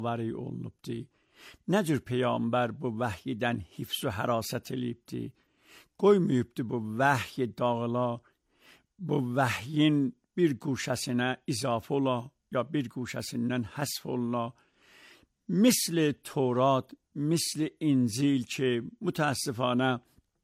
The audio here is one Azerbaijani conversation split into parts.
vəri olunubdi. Nə cür Peyğəmbər bu vəhyidən hifz və hərasət eləyibdi. Qoymayıbdı bu vəhy dağıla, bu vəhyin bir guşəsinə izafə ola, ya bir guşəsindən həsf ola. Misli Torat, misli İncil ki, mütəəssifانه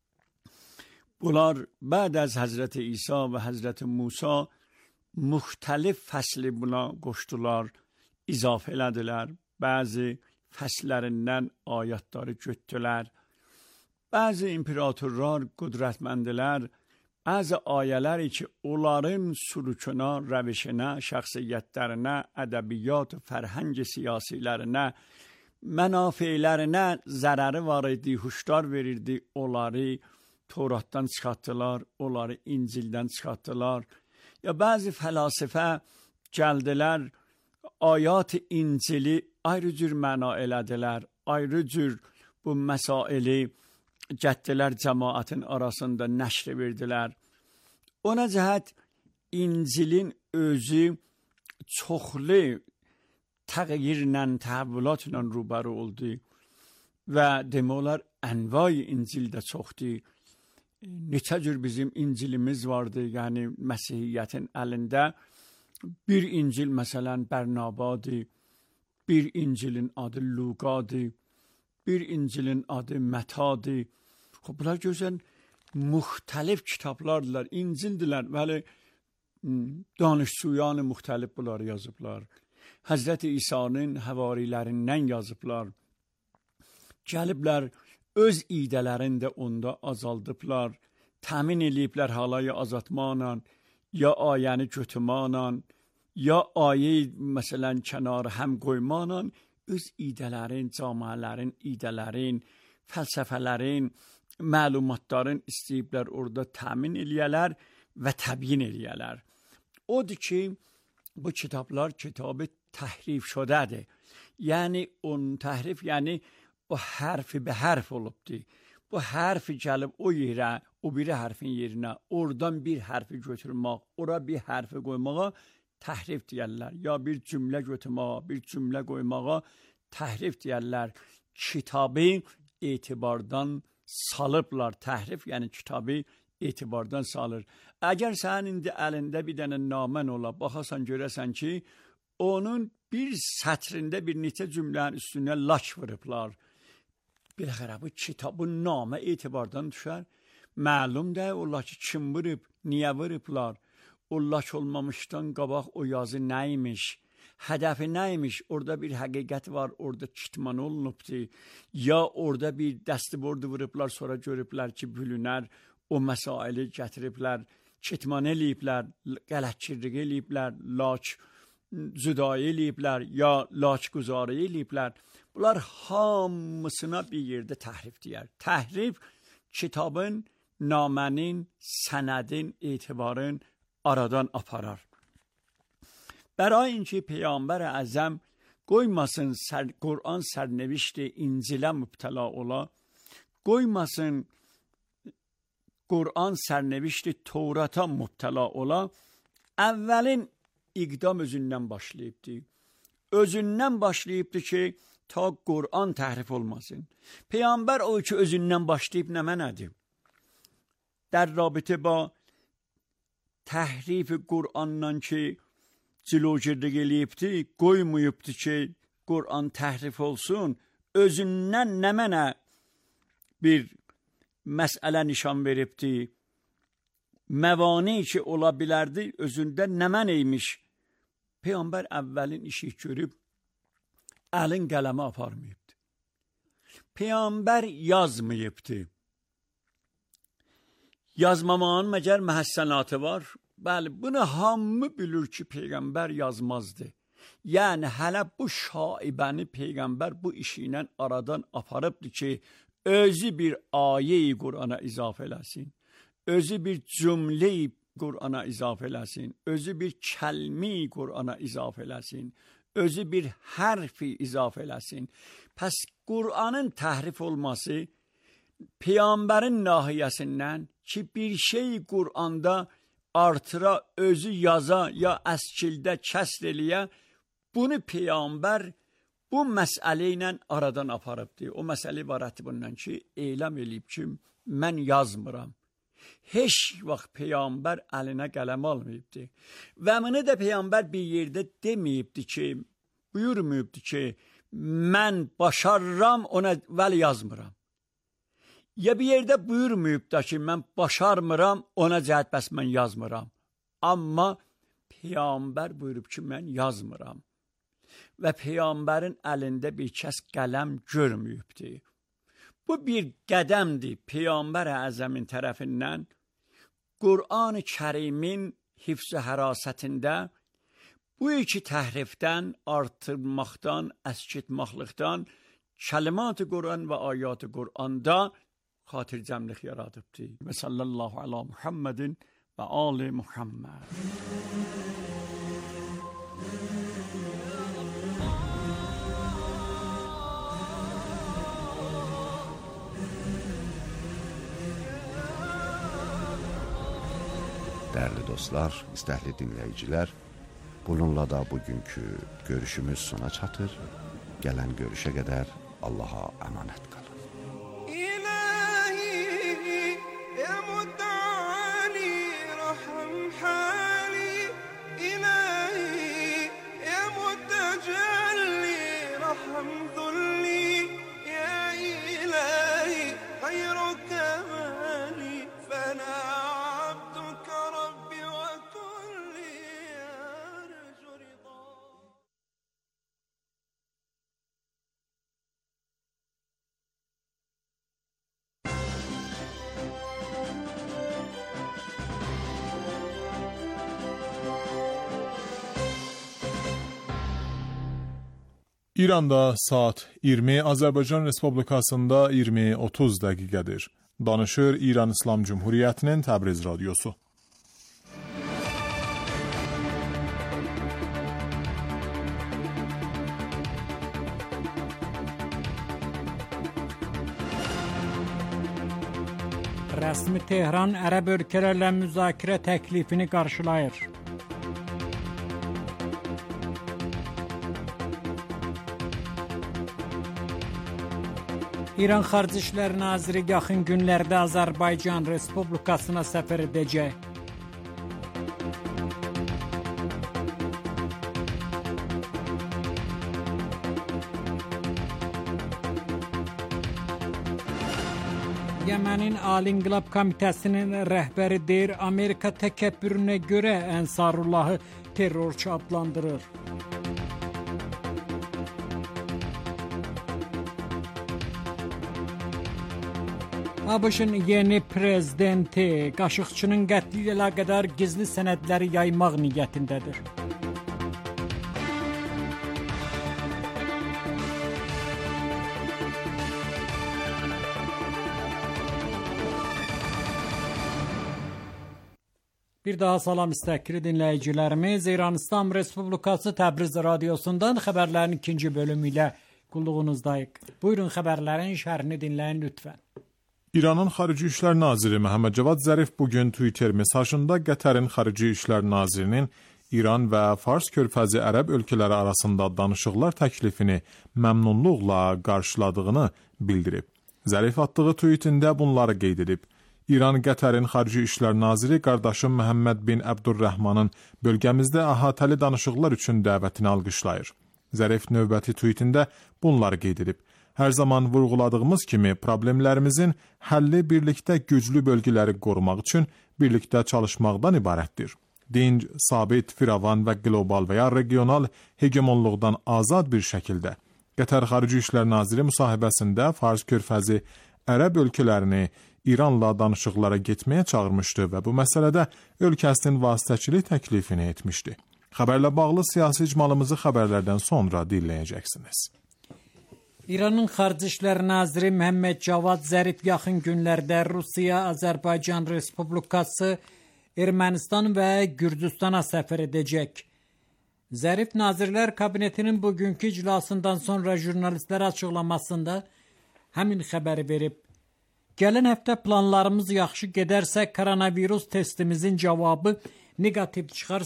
bunlar بعد از Həzrət İsa və Həzrət Musa müxtəlif fəsli buna qoşdular, izafə elədilər. Bəzi fəslərindən ayətləri götdülər. Bəzi imperatorlar, qüdrətməndilər, bəzi ayələri ki, onların sülükünə, rəvişinə, şəxsiyyətlərinə, ədəbiyyat, fərhəng siyasilərinə, mənafeylərinə zərəri var idi, huşdar verirdi, onları Toratdan çıxartdılar, onları İncildən çıxartdılar. Ya bəzi fəlasifə gəldilər, ayat-ı İncili ayrı cür məna elədilər, ayrı cür bu məsaili gəddilər cəmaətin arasında nəşr verdilər. Ona cəhət İncilin özü çoxlu təğyirlə, təhvülatla rubəru oldu və demək olar ənvay İncil də çoxdur. Neçə cür bizim İncilimiz vardı, yəni Məsihiyyətin əlində. Bir İncil məsələn Bərnabadır, bir İncilin adı Luqadır, bir İncilin adı Mətadır. Bunlar gözəl müxtəlif kitablardılar, İncildilər, bəli danışçuyan müxtəlif bunları yazıblar. Həzrət İsa'nın həvarilərindən yazıblar. Gəliblər, öz idələrini də onda azaldıblar, təmin eləyiblər halayı azatmanla, ya ayəni götürmanla, ya ayə məsələn kənarı həm qoymanla, öz idələrin, camiələrin, idələrin, fəlsəfələrin, məlumatların istəyiblər orada təmin eləyələr və təbyin eləyələr. Odur ki, bu kitablar kitabı təhrif şudədir. Yəni, onun təhrif, yəni o hərfi be hərf olubdur. Bu hərfi gəlib o yerə, o biri hərfin yerinə, oradan bir hərfi götürmək, ora bir hərfi qoymağa təhrif deyərlər. Ya bir cümlə götürməyə, bir cümlə qoymağa təhrif deyərlər. Kitabı etibardan salıblar. Təhrif, yəni kitabı etibardan salır. Əgər sənin indi əlində bir dənə namən ola, baxasan görəsən ki, onun bir sətrində bir neçə cümlənin üstünə laç vurublar. Biləxərə bu kitabın namə etibardan düşər. Məlum də o laçı kim vurub, niyə vurublar? O laç olmamışdan qabaq o yazı nəymiş? Hədəfi nəymiş? Orada bir həqiqət var, orada kitman olunubdur. Ya orada bir dəstibordu vurublar, sonra görüblər ki, bülünər, o məsaili gətiriblər, kitman eləyiblər, qələtçilik eləyiblər, laç züdayi eləyiblər, ya laç quzarı eləyiblər. Bunlar hamısına bir yerdə təhrif deyər. Təhrif kitabın, namənin, sənədin, etibarın aradan aparar. Bəray inki Peyğəmbər Əzəm qoymasın Qur'an sərnevişdi İncilə mübtəla ola, qoymasın Qur'an sərnevişdi Tovrata mübtəla ola, əvvəlin iqdam özündən başlayıbdı. Özündən başlayıbdı ki, ta Qur'an təhrif olmasın. Peyğəmbər o ki, özündən başlayıb nə mənədir? در رابطه با تحریف قرآن ki cilogirlik eləyibdi, qoymayıbdı ki, Qur'an təhrif olsun, özündən nə mənə bir məsələ nişan veribdi, məvani ki, ola bilərdi, özündə nə mənəymiş. Peyğəmbər əvvəlin işi görüb, əlin qələmi aparmayıbdı. Peyğəmbər yazmayıbdı. Yazmamağın məgər məhəssənatı var. Bəli, bunu hamı bilir ki, Peyğəmbər yazmazdı. Yəni, hələ bu şaibəni Peyğəmbər bu işi ilə aradan aparıbdı ki, özü bir ayə-i Qur'ana izafə eləsin, özü bir cümlə-i Qur'ana izafə eləsin, özü bir kəlmi-i Qur'ana izafə eləsin, özü bir hərfi izafə eləsin. Pəs Qur'anın təhrif olması Peyğəmbərin nahiyəsindən ki, bir şey Qur'anda artıra, özü yaza, ya əskildə kəsr eləyə, bunu Peyğəmbər bu məsələ ilə aradan aparıbdır. O məsələ ibarətdir bundan ki, eyləm eləyib ki, mən yazmıram. Heç vaxt Peyğəmbər əlinə qələm almayıbdır. Və bunu da Peyğəmbər bir yerdə deməyibdir ki, buyurmayıbdır ki, mən başarıram, ona vəli yazmıram. Ya bir yerdə buyurmayıbdır ki, mən başarmıram, ona cəhət bəs mən yazmıram. Amma Peyğəmbər buyurub ki, mən yazmıram. Və Peyğəmbərin əlində bir kəs qələm görməyibdir. Bu bir qədəmdir Peyğəmbər Əzəmin tərəfindən Qur'an-ı Kərimin hifz-i hərasətində bu iki təhrifdən, artırmaqdan, əskitmaqlıqdan kəlimat-ı Qur'an və ayat-ı Qur'anda xatircəmlik yaradıbdır. Və sallallahu ala Muhammedin və ali Muhammed. Dəyərli dostlar, istəkli dinləyicilər, bununla da bugünkü görüşümüz sona çatır. Gələn görüşə qədər Allaha əmanət qalın. İranda saat 20, Azərbaycan Respublikasında 20:30 dəqiqədir. Danışır İran İslam Cumhuriyyətinin Təbriz radiosu. Rəsmi Tehran ərəb ölkələrlə müzakirə təklifini qarşılayır. İran Xarici İşlər Naziri yaxın günlərdə Azərbaycan Respublikasına səfər edəcək. Yemənin Ali İnqilab Komitəsinin rəhbəri deyir, Amerika təkəbbürünə görə Ənsarullahı terrorçu adlandırır. ABŞ-ın yeni prezidenti Qaşıqçının qətli ilə əlaqədar gizli sənədləri yaymaq niyyətindədir. Bir daha salam istəkli dinləyicilərimiz, İran İslam Respublikası Təbriz radiosundan xəbərlərin ikinci bölümü ilə qulluğunuzdayıq. Buyurun xəbərlərin şərhini dinləyin lütfən. İranın Xarici İşlər Naziri Məhəmməd Cavad Zərif bugün Twitter mesajında Qətərin Xarici İşlər Nazirinin İran və Fars körfəzi ərəb ölkələri arasında danışıqlar təklifini məmnunluqla qarşıladığını bildirib. Zərif atdığı tweetində bunları qeyd edib. İran Qətərin Xarici İşlər Naziri qardaşım Məhəmməd bin Əbdurrəhmanın bölgəmizdə əhatəli danışıqlar üçün dəvətini alqışlayır. Zərif növbəti tweetində bunları qeyd edib. Hər zaman vurğuladığımız kimi problemlərimizin həlli birlikdə güclü bölgələri qorumaq üçün birlikdə çalışmaqdan ibarətdir. Dinc, sabit, firavan və qlobal və ya regional hegemonluqdan azad bir şəkildə. Qətər Xarici İşlər Naziri müsahibəsində Fars körfəzi ərəb ölkələrini İranla danışıqlara getməyə çağırmışdı və bu məsələdə ölkəsinin vasitəçilik təklifini etmişdi. Xəbərlə bağlı siyasi icmalımızı xəbərlərdən sonra dinləyəcəksiniz. İranın Xarici İşlər Naziri Məhəmməd Cavad Zərif yaxın günlərdə Rusiya, Azərbaycan Respublikası, Ermənistan və Gürcüstana səfər edəcək. Zərif Nazirlər Kabinetinin bugünkü iclasından sonra jurnalistlərə açıqlamasında həmin xəbəri verib. Gələn həftə planlarımız yaxşı gedərsə, koronavirus testimizin cavabı negativ çıxarsa,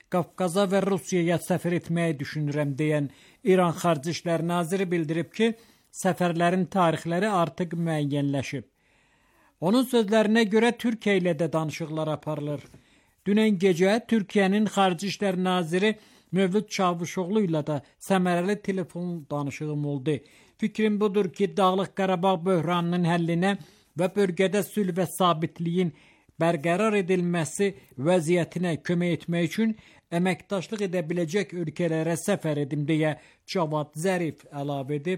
Qafqaza və Rusiyaya səfər etməyi düşünürəm deyən İran Xarici İşlər Naziri bildirib ki, səfərlərin tarixləri artıq müəyyənləşib. Onun sözlərinə görə Türkiyə ilə də danışıqlar aparılır. Dünən gecə Türkiyənin Xarici İşlər Naziri Mövlud Çavuşoğlu ilə də səmərəli telefon danışığım oldu. Fikrim budur ki, Dağlıq Qarabağ böhranının həllinə və bölgədə sülh və sabitliyin bərqərar edilməsi vəziyyətinə kömək etmək üçün əməkdaşlıq edə biləcək ölkələrə səfər edim deyə Cavad Zərif əlavə edib.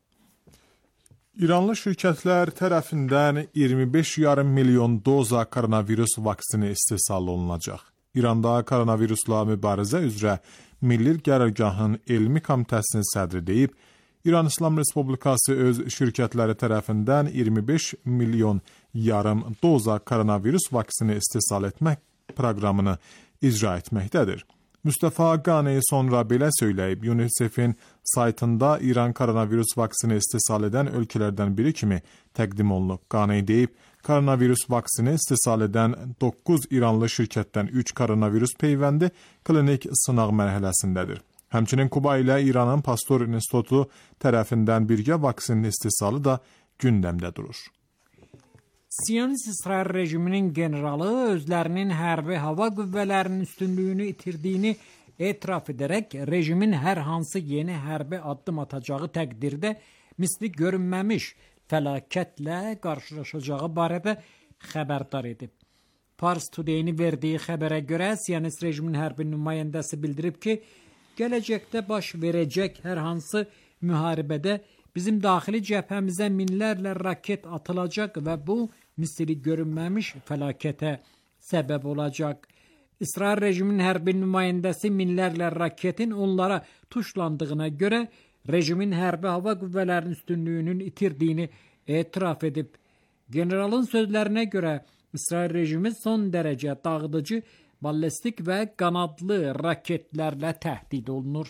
İranlı şirkətlər tərəfindən 25,5 milyon doza koronavirus vaksini istehsal olunacaq. İranda koronavirusla mübarizə üzrə Milli Qərargahın Elmi Komitəsinin sədri deyib, İran İslam Respublikası öz şirkətləri tərəfindən 25 milyon yarım doza koronavirus vaksini istehsal etmək proqramını icra etməkdədir. Mustafa Qani sonra belə söyləyib, UNICEF-in saytında İran koronavirus vaksini istehsal edən ölkələrdən biri kimi təqdim olunub. Qani deyib, koronavirus vaksini istehsal edən 9 İranlı şirkətdən 3 koronavirus peyvəndi klinik sınaq mərhələsindədir. Həmçinin Kuba ilə İranın Pasteur İnstitutu tərəfindən birgə vaksinin istehsalı da gündəmdə durur. Siyonist İsrail rejiminin generalı özlərinin hərbi hava qüvvələrinin üstünlüyünü itirdiyini etiraf edərək rejimin hər hansı yeni hərbi addım atacağı təqdirdə misli görünməmiş fəlakətlə qarşılaşacağı barədə xəbərdar edib. Pars Today-in verdiyi xəbərə görə Siyonist rejimin hərbi nümayəndəsi bildirib ki, gələcəkdə baş verəcək hər hansı müharibədə bizim daxili cəbhəmizə minlərlə raket atılacaq və bu misli görünməmiş fəlakətə səbəb olacaq. İsrail rejiminin hərbi nümayəndəsi minlərlə raketin onlara tuşlandığına görə rejimin hərbi hava qüvvələrinin üstünlüyünün itirdiyini etiraf edib. Generalın sözlərinə görə İsrail rejimi son dərəcə dağıdıcı ballistik və qanadlı raketlərlə təhdid olunur.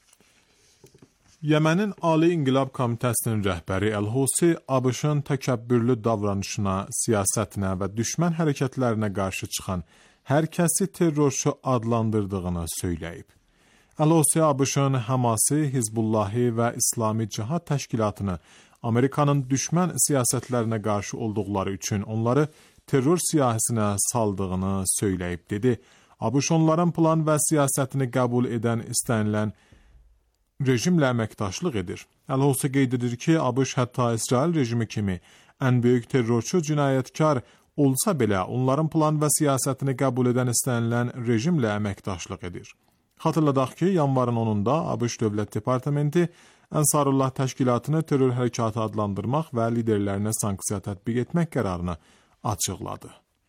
Yemenin Ali İnqilab Komitəsinin rəhbəri Əl-Husi ABŞ-ın təkəbbürlü davranışına, siyasətinə və düşmən hərəkətlərinə qarşı çıxan hər kəsi terrorçu adlandırdığını söyləyib. Əl-Husi ABŞ-ın Həması, Hizbullahı və İslami Cihad Təşkilatını Amerikanın düşmən siyasətlərinə qarşı olduqları üçün onları terror siyahisinə saldığını söyləyib dedi. ABŞ onların plan və siyasətini qəbul edən istənilən rejimlə əməkdaşlıq edir. Əl-Husi qeyd edir ki, ABŞ hətta İsrail rejimi kimi ən böyük terrorçu cinayətkar olsa belə onların plan və siyasətini qəbul edən istənilən rejimlə əməkdaşlıq edir. Xatırladaq ki, yanvarın 10-da ABŞ Dövlət Departamenti Ənsarullah təşkilatını terror hərəkatı adlandırmaq və liderlərinə sanksiya tətbiq etmək qərarını açıqladı.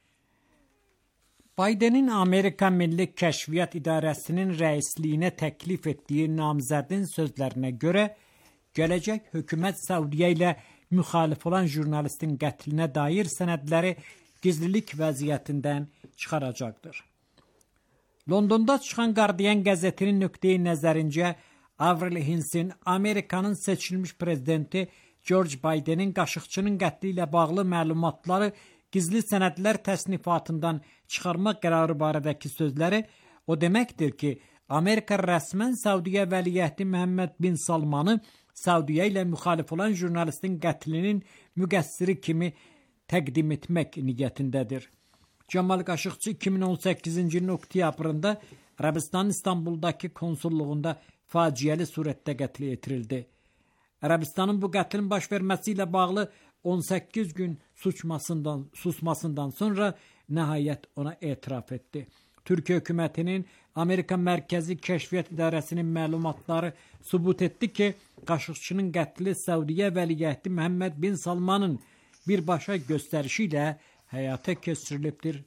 Bidenin Amerika Milli Kəşfiyyat İdarəsinin rəisliyinə təklif etdiyi namzədin sözlərinə görə, gələcək hökumət Səudiyyə ilə müxalif olan jurnalistin qətlinə dair sənədləri gizlilik vəziyyətindən çıxaracaqdır. Londonda çıxan Guardian qəzetinin nöqteyi nəzərincə, Avril Hinsin Amerikanın seçilmiş prezidenti George Bidenin Qaşıqçının qətli ilə bağlı məlumatları gizli sənədlər təsnifatından çıxarmaq qərarı barədəki sözləri o deməkdir ki, Amerika rəsmən Səudiyyə vəliəhdi Məhəmməd bin Salmanı Səudiyyə ilə müxalif olan jurnalistin qətlinin müqəssiri kimi təqdim etmək niyyətindədir. Camal Qaşıqçı 2018-ci ilin oktyabrında Ərəbistanın İstanbuldakı konsulluğunda faciəli surətdə qətlə yetirildi. Ərəbistanın bu qətlin baş verməsi ilə bağlı 18 gün susmasından sonra nəhayət ona etiraf etdi. Türkiyə hökumətinin Amerika Mərkəzi Kəşfiyyat İdarəsinin məlumatları sübut etdi ki, Qaşıqçının qətli Səudiyyə vəliəhdi Məhəmməd bin Salmanın birbaşa göstərişi ilə həyata keçirilibdir.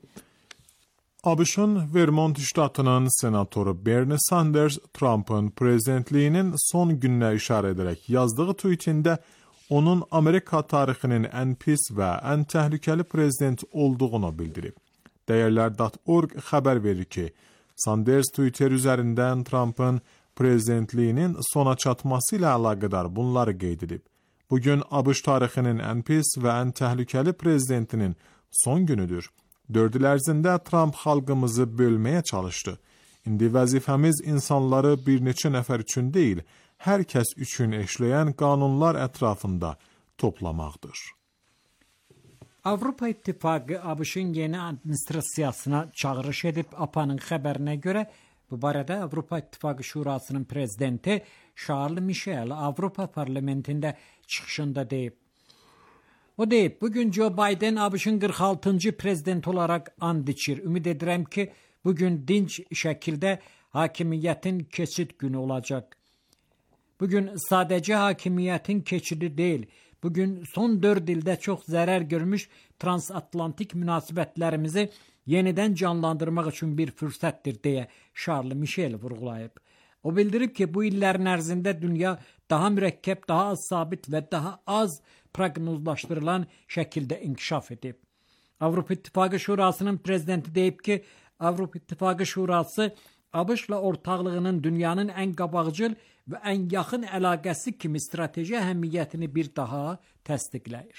ABŞ-ın Vermont ştatının senatoru Bernie Sanders, Trump'ın prezidentliyinin son gününə işarə edərək yazdığı tweetində onun Amerika tarixinin ən pis və ən təhlükəli prezident olduğunu bildirib. Dəyərlər.org xəbər verir ki, Sanders Twitter üzərindən Trump'ın prezidentliyinin sona çatması ilə əlaqədar bunları qeyd edib. Bugün ABŞ tarixinin ən pis və ən təhlükəli prezidentinin son günüdür. 4 il ərzində Trump xalqımızı bölməyə çalışdı. İndi vəzifəmiz insanları bir neçə nəfər üçün deyil, hər kəs üçün eşləyən qanunlar ətrafında toplamaqdır. Avropa İttifaqı ABŞ-ın yeni administrasiyasına çağırış edib. APA-nın xəbərinə görə bu barədə Avropa İttifaqı Şurasının prezidenti Charles Michel Avropa Parlamentində çıxışında deyib. O deyib, bugün Joe Biden ABŞ-ın 46-cı prezidenti olaraq and içir. Ümid edirəm ki, bugün dinç şəkildə hakimiyyətin keçid günü olacaq. Bugün sadəcə hakimiyyətin keçidi deyil, bugün son 4 ildə çox zərər görmüş transatlantik münasibətlərimizi yenidən canlandırmaq üçün bir fürsətdir deyə Charles Michel vurğulayıb. O bildirib ki, bu illərin ərzində dünya daha mürəkkəb, daha az sabit və daha az proqnozlaşdırılan şəkildə inkişaf edib. Avropa İttifaqı Şurasının prezidenti deyib ki, Avropa İttifaqı Şurası ABŞ-la ortaqlığının dünyanın ən qabaqcıl və ən yaxın əlaqəsi kimi strateji əhəmiyyətini bir daha təsdiqləyir.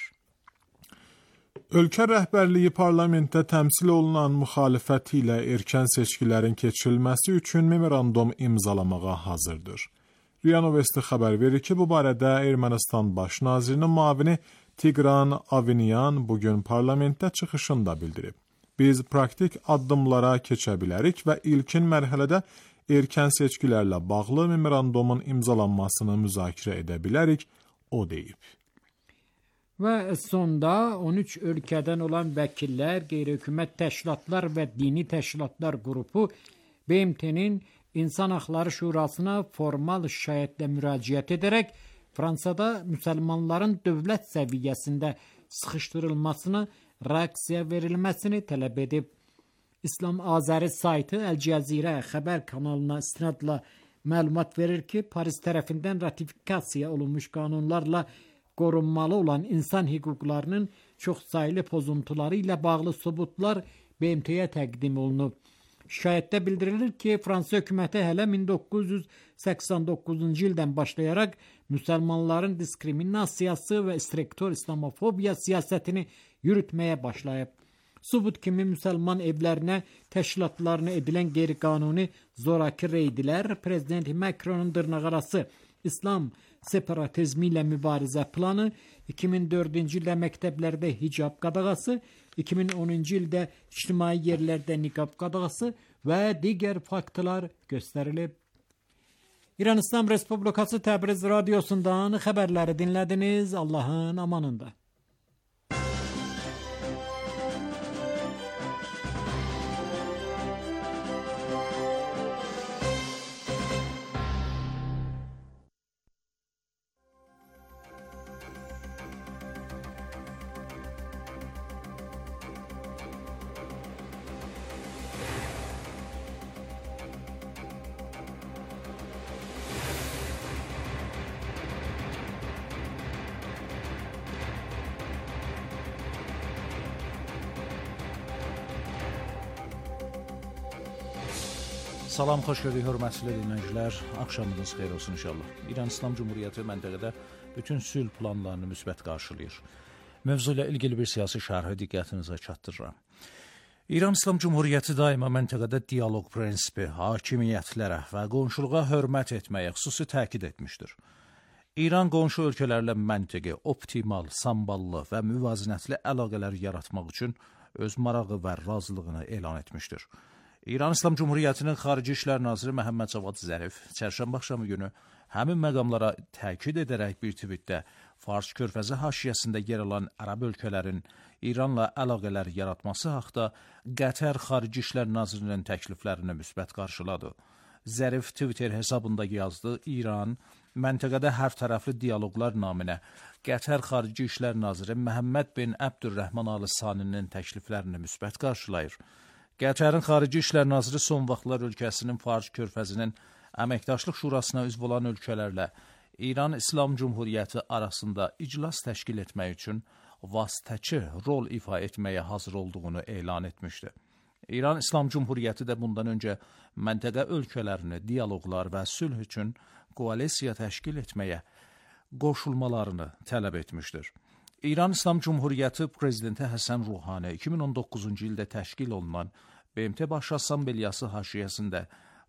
Ölkə rəhbərliyi parlamentdə təmsil olunan müxalifət ilə erkən seçkilərin keçirilməsi üçün memorandum imzalamağa hazırdır. RIA Novosti xəbər verir ki, bu barədə Ermənistan baş nazirinin müavini Tigran Avinyan bugün parlamentdə çıxışında bildirib. Biz praktik addımlara keçə bilərik və ilkin mərhələdə erkən seçkilərlə bağlı memorandumun imzalanmasını müzakirə edə bilərik, o deyib. Və sonda 13 ölkədən olan vəkillər, qeyri-hökumət təşkilatlar və dini təşkilatlar qrupu BMT-nin İnsan Haqları Şurasına formal şikayətlə müraciət edərək Fransada müsəlmanların dövlət səviyyəsində sıxışdırılmasına reaksiya verilməsini tələb edib. İslam Azəri saytı Əl Cəzirə xəbər kanalına istinadla məlumat verir ki, Paris tərəfindən ratifikasiya olunmuş qanunlarla qorunmalı olan insan hüquqlarının çoxsaylı pozuntuları ilə bağlı sübutlar BMT-yə təqdim olunub. Şikayətdə bildirilir ki, Fransa hökuməti hələ 1989-cu ildən başlayaraq müsəlmanların diskriminasiyası və istirektor islamofobiya siyasətini yürütməyə başlayıb. Sübut kimi müsəlman evlərinə, təşkilatlarına edilən qeyri-qanuni zoraki reydlər, Prezident Macronun dırnaqarası İslam separatizmi ilə mübarizə planı, 2004-cü ildə məktəblərdə hicab qadağası, 2010-cu ildə ictimai yerlərdə niqab qadağası və digər faktlar göstərilib. İran İslam Respublikası Təbriz radiosundan xəbərləri dinlədiniz. Allahın amanında. Salam, xoş gördük, hörmətli dinləyicilər. Axşamınız xeyir olsun inşallah. İran İslam Cumhuriyyəti məntəqədə bütün sülh planlarını müsbət qarşılayır. Mövzu ilə ilgili bir siyasi şərhi diqqətinizə çatdırıram. İran İslam Cumhuriyyəti daima məntəqədə dialoq prinsipi, hakimiyyətlərə və qonşuluğa hörmət etməyə xüsusi təkid etmişdir. İran qonşu ölkələrlə məntiqi, optimal, samballı və müvazinətli əlaqələr yaratmaq üçün öz marağı və razılığını elan etmişdir. İran İslam Cumhuriyyətinin Xarici İşlər Naziri Məhəmməd Cavad Zərif çərşənbə axşamı günü həmin məqamlara təkid edərək bir tweetdə Fars körfəzi haşiyəsində yer alan ərəb ölkələrin İranla əlaqələr yaratması haqda Qətər Xarici İşlər Nazirinin təkliflərini müsbət qarşıladı. Zərif Twitter hesabında yazdı, İran məntəqədə hər tərəfli dialoqlar naminə Qətər Xarici İşlər Naziri Məhəmməd bin Əbdürrəhman Al Saninin təkliflərini müsbət qarşılayır. Qətərin Xarici İşlər Naziri son vaxtlar ölkəsinin Fars körfəzinin Əməkdaşlıq Şurasına üzv olan ölkələrlə İran İslam Cumhuriyyəti arasında iclas təşkil etmək üçün vasitəçi rol ifa etməyə hazır olduğunu elan etmişdi. İran İslam Cumhuriyyəti də bundan öncə məntəqə ölkələrini dialoqlar və sülh üçün koalisiya təşkil etməyə qoşulmalarını tələb etmişdir. İran İslam Cumhuriyyəti Prezidenti Həsən Ruhani 2019-cu ildə təşkil olunan BMT Baş Assambleyası haşiyəsində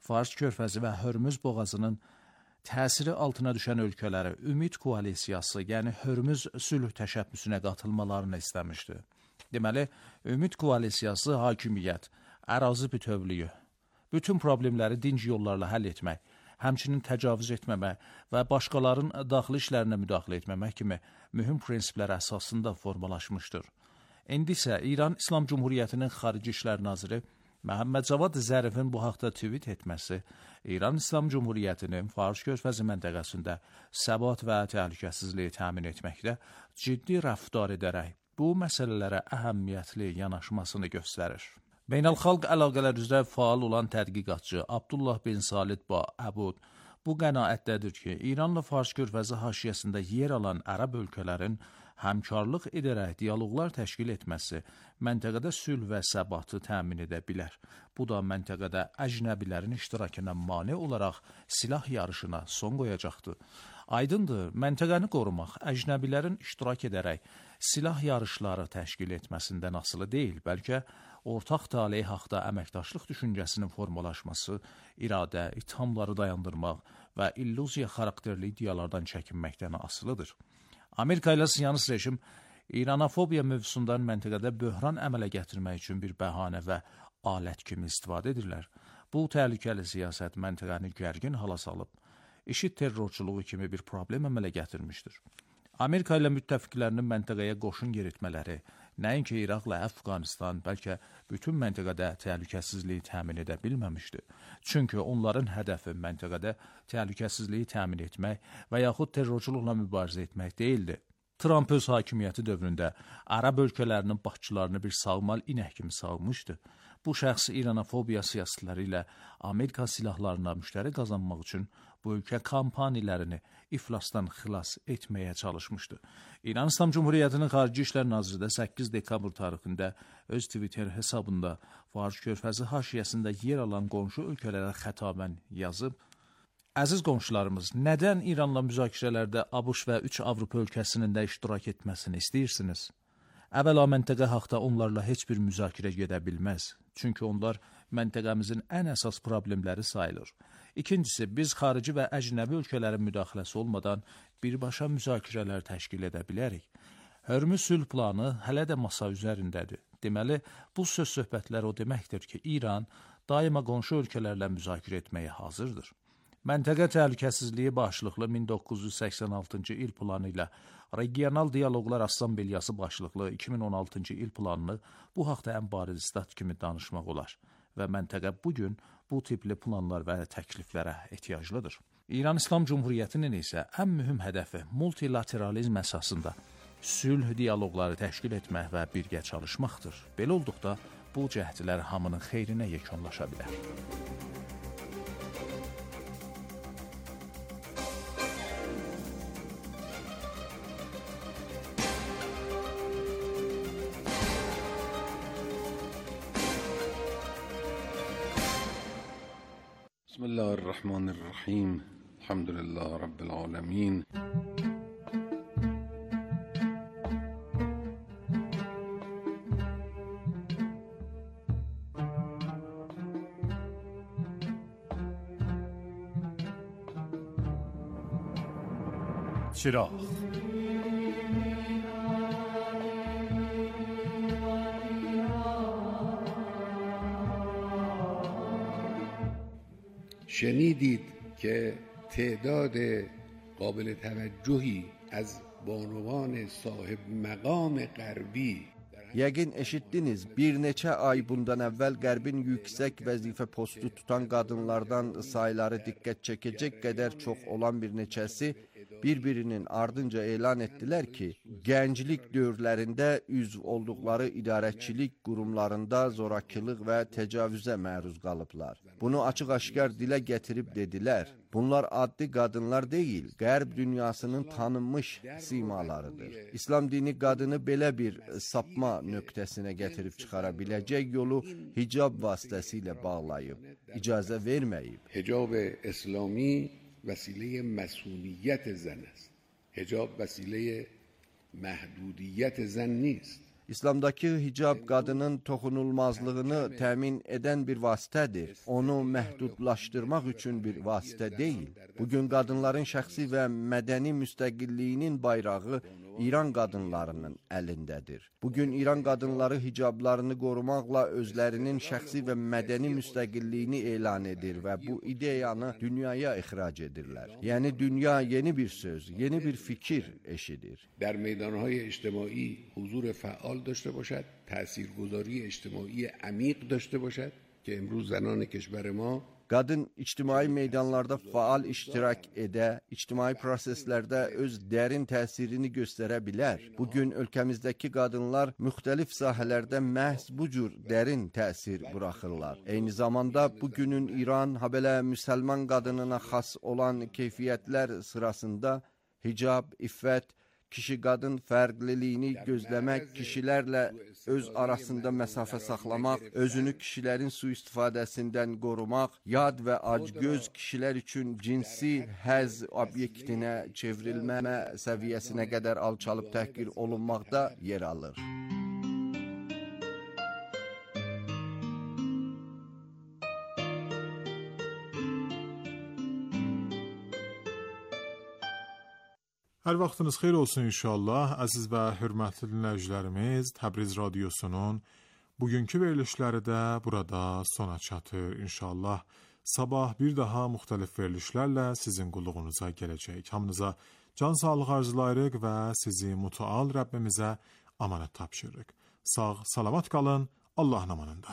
Fars körfəzi və Hörmüz boğazının təsiri altına düşən ölkələri Ümid koalisiyası, yəni Hörmüz sülh təşəbbüsünə qatılmalarını istəmişdi. Deməli, Ümid koalisiyası hakimiyyət, ərazi bütövlüyü, bütün problemləri dinc yollarla həll etmək, həmçinin təcavüz etməmək və başqalarının daxili işlərinə müdaxilə etməmək kimi mühüm prinsiplər əsasında formalaşmışdır. İndi isə İran İslam Cumhuriyyətinin Xarici İşlər Naziri Məhəmməd Cavad Zərifin bu haqda tweet etməsi İran İslam Cumhuriyyətinin Fars körfəzi məntəqəsində səbat və təhlükəsizliyi təmin etməkdə ciddi rəftar edərək bu məsələlərə əhəmiyyətli yanaşmasını göstərir. Beynəlxalq əlaqələr üzrə faal olan tədqiqatçı Abdullah bin Salid Əbud bu qənaətdədir ki, İranla Fars körfəzi haşiyəsində yer alan ərəb ölkələrin həmkarlıq edərək dialoqlar təşkil etməsi məntəqədə sülh və səbatı təmin edə bilər. Bu da məntəqədə əcnəbilərin iştirakına mane olaraq silah yarışına son qoyacaqdır. Aydındır, məntəqəni qorumaq əcnəbilərin iştirak edərək silah yarışları təşkil etməsindən asılı deyil, bəlkə ortaq taley haqda əməkdaşlıq düşüncəsinin formalaşması, iradə, ithamları dayandırmaq və illüziya xarakterli iddialardan çəkinməkdən asılıdır. Amerika ilə Siyonist rejim İranofobiya mövzusundan məntəqədə böhran əmələ gətirmək üçün bir bəhanə və alət kimi istifadə edirlər. Bu təhlükəli siyasət məntəqəni gərgin hala salıb, IŞİD terrorçuluğu kimi bir problem əmələ gətirmişdir. Amerika ilə müttəfiqlərinin məntəqəyə qoşun yeritmələri, nəinki İraqla Əfqanistan, bəlkə bütün məntəqədə təhlükəsizliyi təmin edə bilməmişdi. Çünki onların hədəfi məntəqədə təhlükəsizliyi təmin etmək və yaxud terrorçuluqla mübarizə etmək deyildi. Trump öz hakimiyyəti dövründə ərəb ölkələrinin başçılarını bir sağmal inək kimi sağmışdı. Bu şəxs İranofobiya siyasətləri ilə Amerika silahlarına müştəri qazanmaq üçün bu ölkə kampaniyalarını iflasdan xilas etməyə çalışmışdı. İran İslam Cumhuriyyətinin Xarici İşlər Naziri də 8 dekabr tarixində öz Twitter hesabında Fars körfəzi haşiyəsində yer alan qonşu ölkələrə xətabən yazıb, əziz qonşularımız, nədən İranla müzakirələrdə ABŞ və 3 Avropa ölkəsinin də iştirak etməsini istəyirsiniz? Əvvəla məntəqə haqda onlarla heç bir müzakirə gedə bilməz. Çünki onlar məntəqəmizin ən əsas problemləri sayılır. İkincisi, biz xarici və əcnəbi ölkələrin müdaxiləsi olmadan birbaşa müzakirələr təşkil edə bilərik. Hörmüz sülh planı hələ də masa üzərindədir. Deməli, bu söz-söhbətlər o deməkdir ki, İran daima qonşu ölkələrlə müzakirə etməyə hazırdır. Məntəqə təhlükəsizliyi başlıqlı 1986-cı il planı ilə Regional Dialoqlar Assambleyası başlıqlı 2016-cı il planını bu haqda ən bariz stat kimi danışmaq olar və məntəqə bugün bu tipli planlar və təkliflərə ehtiyaclıdır. İran İslam Cumhuriyyətinin isə ən mühüm hədəfi multilateralizm əsasında sülh dialoqları təşkil etmək və birgə çalışmaqdır. Belə olduqda bu cəhdlər hamının xeyrinə yekunlaşa bilər. Bismillahirrahmanirrahim. Elhamdülillah Rabbil alemin. چراغ شنیدید که تعداد قابل توجهی از بانوان صاحب مقام غربی Yəqin eşitdiniz, bir neçə ay bundan əvvəl Qərbin yüksək vəzifə postu tutan qadınlardan sayları diqqət çəkəcək qədər çox olan bir neçəsi bir-birinin ardınca elan etdilər ki, gənclik dövrlərində üzv olduqları idarəçilik qurumlarında zorakılıq və təcavüzə məruz qalıblar. Bunu açıq-aşkar dilə gətirib dedilər. Bunlar addi qadınlar deyil, Qərb dünyasının tanınmış simalarıdır. İslam dini qadını belə bir sapma nöqtəsinə gətirib çıxara biləcək yolu hicab vasitəsilə bağlayıb, icazə verməyib. Hicab İslami vəsilə məsuliyyət zən است. Hicab vəsilə məhdudiyyət zən nist. İslamdakı hicab qadının toxunulmazlığını təmin edən bir vasitədir. Onu məhdudlaşdırmaq üçün bir vasitə deyil. Bugün qadınların şəxsi və mədəni müstəqilliyinin bayrağı İran qadınlarının əlindədir. Bugün İran qadınları hicablarını qorumaqla özlərinin şəxsi və mədəni müstəqilliyini elan edir və bu ideyanı dünyaya ixrac edirlər. Yəni dünya yeni bir söz, yeni bir fikir eşidir. در میدانهای اجتماعی حضور فعال داشته باشد، تاثیرگذاری اجتماعی عمیق داشته باشد که امروز زنان کشور ما Qadın ictimai meydanlarda faal iştirak edə, ictimai proseslərdə öz dərin təsirini göstərə bilər. Bugün ölkəmizdəki qadınlar müxtəlif sahələrdə məhz bu cür dərin təsir buraxırlar. Eyni zamanda bugünün İran, habelə müsəlman qadınına xas olan keyfiyyətlər sırasında hicab, iffət, kişi-qadın fərqliliyini gözləmək, kişilərlə öz arasında məsafə saxlamaq, özünü kişilərin sui-istifadəsindən qorumaq, yad və acgöz kişilər üçün cinsi həz obyektinə çevrilmə səviyyəsinə qədər alçalıb təhqir olunmaqda yer alır. Hər vaxtınız xeyir olsun inşallah. Əziz və hörmətli dinləyicilərimiz, Təbriz Radiosunun bugünkü verilişləri də burada sona çatır inşallah. Sabah bir daha müxtəlif verilişlərlə sizin qulluğunuza gələcək. Hamınıza can sağlığı arzulayırıq və sizi mütəal Rəbbimizə amanət tapşırırıq. Sağ, salamat qalın, Allahın amanında.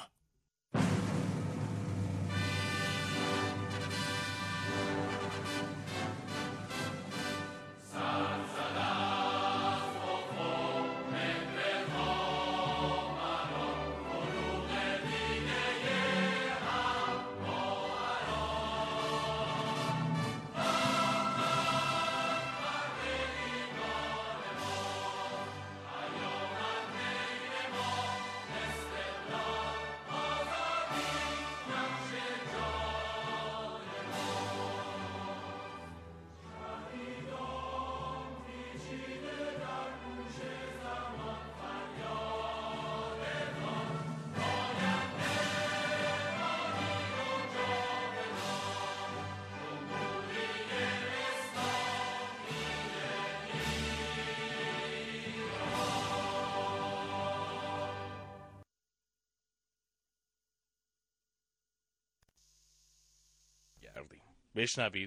بشنوید.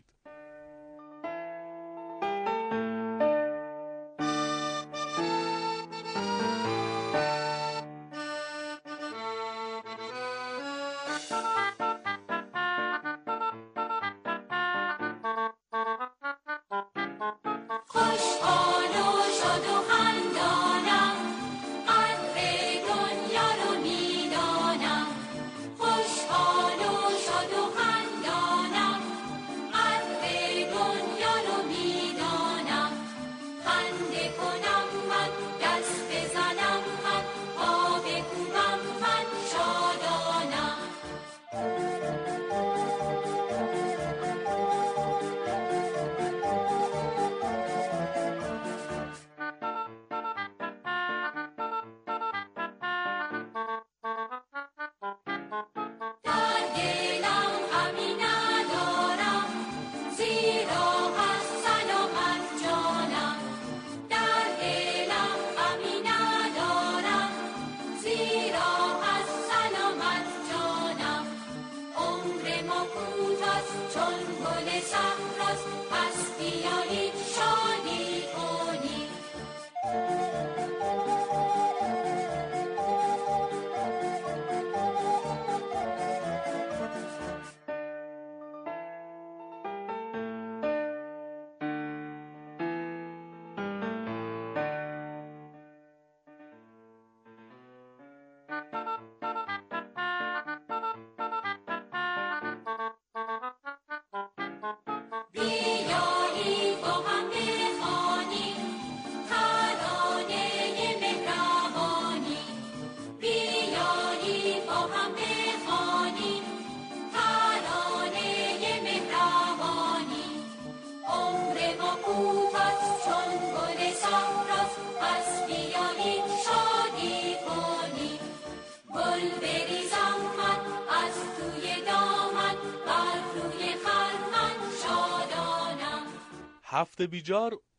هفته بیجار